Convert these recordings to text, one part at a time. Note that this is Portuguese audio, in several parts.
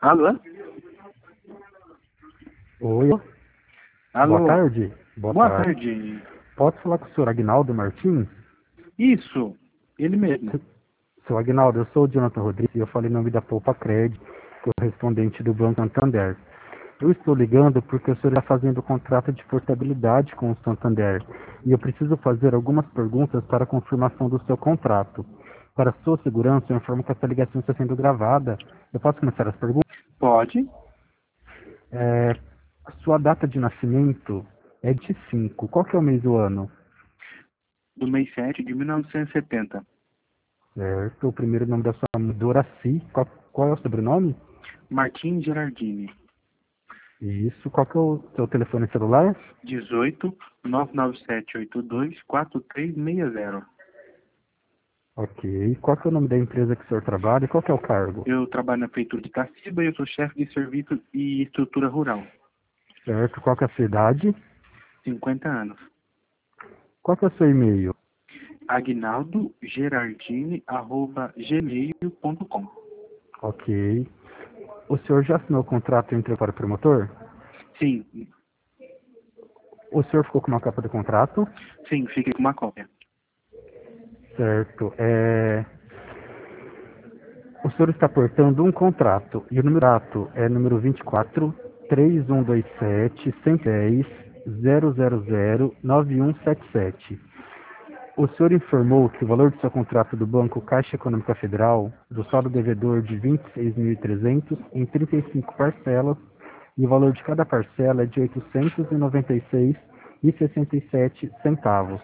Alô? Oi, boa Alô? tarde. Boa Boa tarde. tarde. Pode falar com o senhor Agnaldo Martins? Isso, ele mesmo. Seu Agnaldo, eu sou o Jonathan Rodrigues e eu falei em nome da Poupa Cred, correspondente do Banco Santander. Eu estou ligando porque o senhor está fazendo contrato de portabilidade com o Santander e eu preciso fazer algumas perguntas para a confirmação do seu contrato. Para sua segurança, eu informo que essa ligação está sendo gravada. Eu posso começar as perguntas? Pode? A sua data de nascimento é de 5. Qual que é o mês do ano? Do mês 7 de 1970. Certo. O primeiro nome da sua mãe, Doraci. Qual é o sobrenome? Martim Gerardini. Isso. Qual que é o seu telefone celular? 18 99782 4360. Ok. Qual que é o nome da empresa que o senhor trabalha e qual que é o cargo? Eu trabalho na prefeitura de Itaciba e eu sou chefe de serviço e estrutura rural. Certo. Qual que é a sua idade? 50 anos. Qual que é o seu e-mail? agnaldogerardini@gmail.com. Ok. O senhor já assinou o contrato entre para o promotor? Sim, O senhor ficou com uma cópia do contrato? sim, fiquei com uma cópia. Certo. O senhor está portando um contrato e o numerato é número 24 3127 110 000 9177. O senhor informou que o valor do seu contrato do Banco Caixa Econômica Federal, do saldo devedor de 26.300 em 35 parcelas, e o valor de cada parcela é de 896,67 centavos.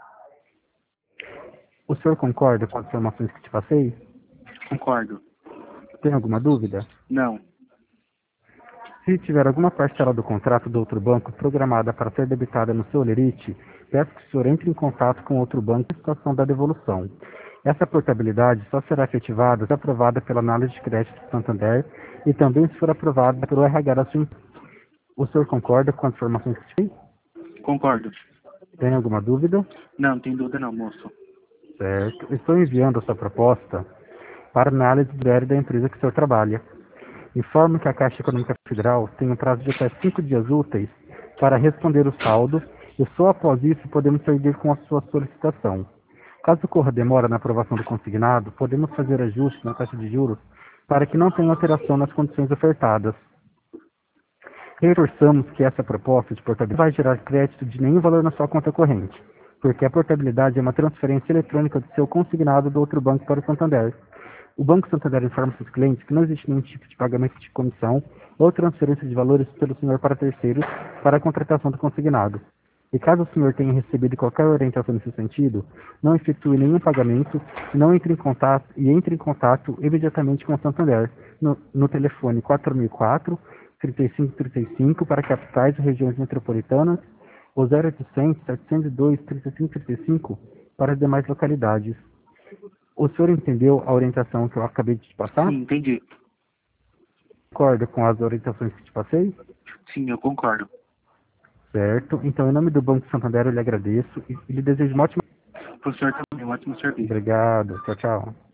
O senhor concorda com as informações que te passei? Concordo. Tem alguma dúvida? Não. Se tiver alguma parcela do contrato do outro banco programada para ser debitada no seu lerite, peço que o senhor entre em contato com outro banco em situação da devolução. Essa portabilidade só será efetivada se aprovada pela análise de crédito do Santander e também se for aprovada pelo RH da sua empresa. O senhor concorda com as informações que te fiz? Concordo. Tem alguma dúvida? Não, tem dúvida não, moço. Certo. Estou enviando a sua proposta para análise breve da empresa que o senhor trabalha. Informo que a Caixa Econômica Federal tem um prazo de até 5 dias úteis para responder o saldo e só após isso podemos seguir com a sua solicitação. Caso ocorra demora na aprovação do consignado, podemos fazer ajustes na taxa de juros para que não tenha alteração nas condições ofertadas. Reforçamos que essa proposta de portabilidade não vai gerar crédito de nenhum valor na sua conta corrente, porque a portabilidade é uma transferência eletrônica do seu consignado do outro banco para o Santander. O Banco Santander informa seus clientes que não existe nenhum tipo de pagamento de comissão ou transferência de valores pelo senhor para terceiros para a contratação do consignado. E caso o senhor tenha recebido qualquer orientação nesse sentido, não efetue nenhum pagamento e não entre em contato imediatamente com o Santander no telefone 4004 3535 para capitais e regiões metropolitanas ou 0800 702 3535 para as demais localidades. O senhor entendeu a orientação que eu acabei de te passar? Sim, entendi. Concorda com as orientações que te passei? Sim, eu concordo. Certo. Então, em nome do Banco Santander, eu lhe agradeço e lhe desejo uma ótima... Para o senhor também, um ótimo serviço. Obrigado. Tchau, tchau.